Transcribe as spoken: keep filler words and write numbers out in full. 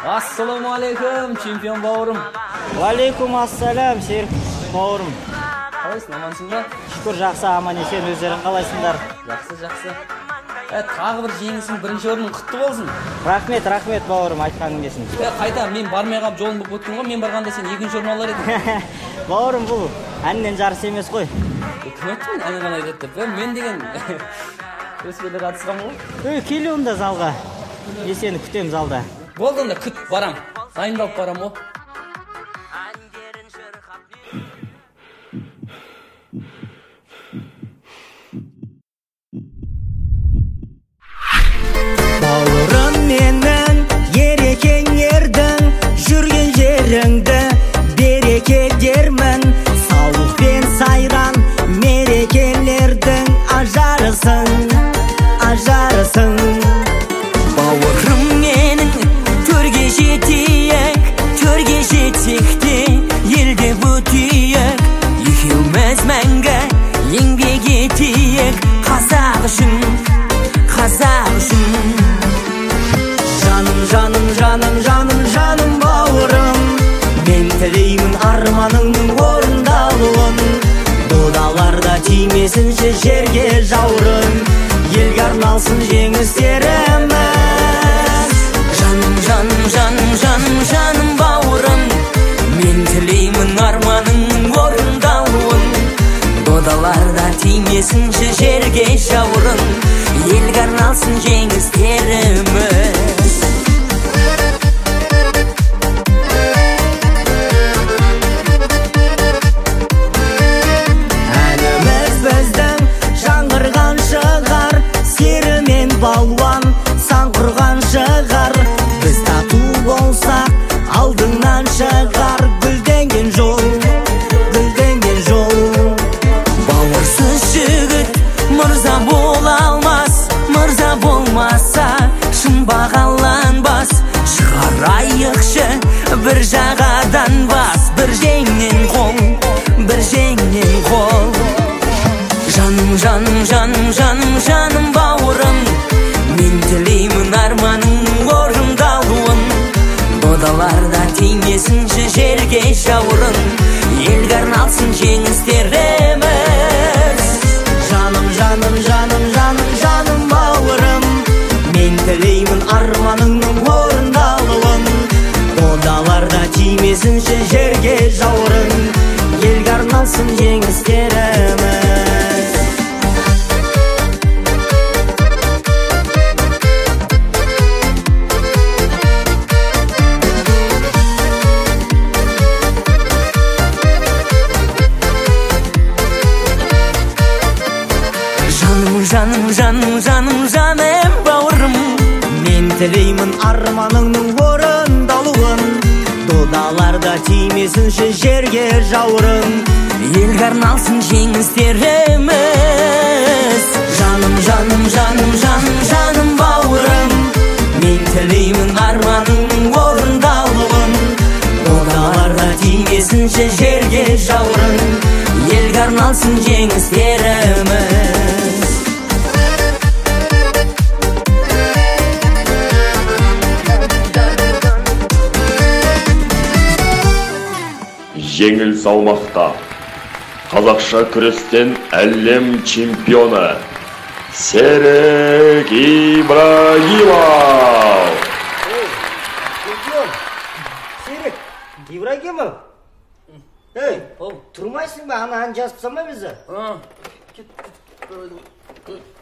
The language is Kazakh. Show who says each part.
Speaker 1: Assalamu alaikum, чемпион бауырым.
Speaker 2: Алейкум ассалам, Серік бауырым.
Speaker 1: Қалайсың, амансың ба?
Speaker 2: Шүкір, жақсы, аман есен, өздерің қалайсыңдар?
Speaker 1: Жақсы, жақсы. Ә, тағы бір жеңісің, бірінші орның құтты болсын.
Speaker 2: Рахмет, рахмет бауырым, айтқаның келсін.
Speaker 1: Ә, қайта, мен бармай қалып жолын болып өттің ғой, мен барғанда сен екінші орын алар едің.
Speaker 2: Бауырым, бұл әннен жарыс емес қой.
Speaker 1: Кім айтты мен әні ғана айтады деп? Мен деген өспелі қатысқан ғой.
Speaker 2: Өй, келі онда залға. Мен сені күтем залда.
Speaker 1: Болды онда, күт, барам. Дайындалып барам ғой.
Speaker 2: Бауырым менің ерекен ердің, жүрген жеріңді береке дермін. Саулық пен сайран мерекелердің ажарысың, ажарысың. Бауырым менің төрге жетейік, төрге жетсек те елде өтейік. Екеуміз мәңгі еңбек етейік, қазақ үшін, қазақ үшін. Жаным, жаным, жаным, жаным, жаным бауырым, мен тілеймін арманыңның орындалуын. Додаларда тимесінші жерге жаурын, елге арналсын жеңістеріміз. Жаным, жаным, жаным, жаным, жаным бауырым, мен тілеймін арманыңның орындалуын. Додаларда тимесінші жерге жаурын, елге арналсын жеңістеріміз. Әніміз біздің жаңғырған шығар, сері мен балуан сан құрған шығар. Біз тату болсақ алдыңнан шығар, гүлденген жол, гүлденген жол. Бауырсыз жігіт мырза бола алмас, мырза болмаса шын бағаланбас. Шығарайықшы бір жағадан бас, бір жеңнен қол, бір жеңнен қол. Жаным, жаным, жаным, жаным, жаным бауырым, мен тілеймін арманыңның орындалуын. Додаларда тимесінші жерге жаурын, елге арналсын жеңістеріміз. Жаным, жаным, жаным, жаным, жаным бауырым, мен тілеймін арманыңның орындалуын. Додаларда тимесінші жерге жаурын, елге арналсын жеңістеріміз. Жаным, жаным, жаным, жаным бауырым, мен тілеймін арманыңның орындалуын. Додаларда тимесінші жерге жаурын, елге арналсын жеңістеріміз. Жаным, жаным, жаным, жаным, жаным бауырым, мен тілеймін арманыңның орындалуын. Додаларда тимесінші жерге жаурын, елге арналсын жеңістеріміз.
Speaker 3: Жеңіл салмақта қазақша күрестен әлем чемпионы Серік Ибрагимов.
Speaker 2: Серік Ибрагимов, тұрмайсың ба? Ана ән жазып салмай бізді?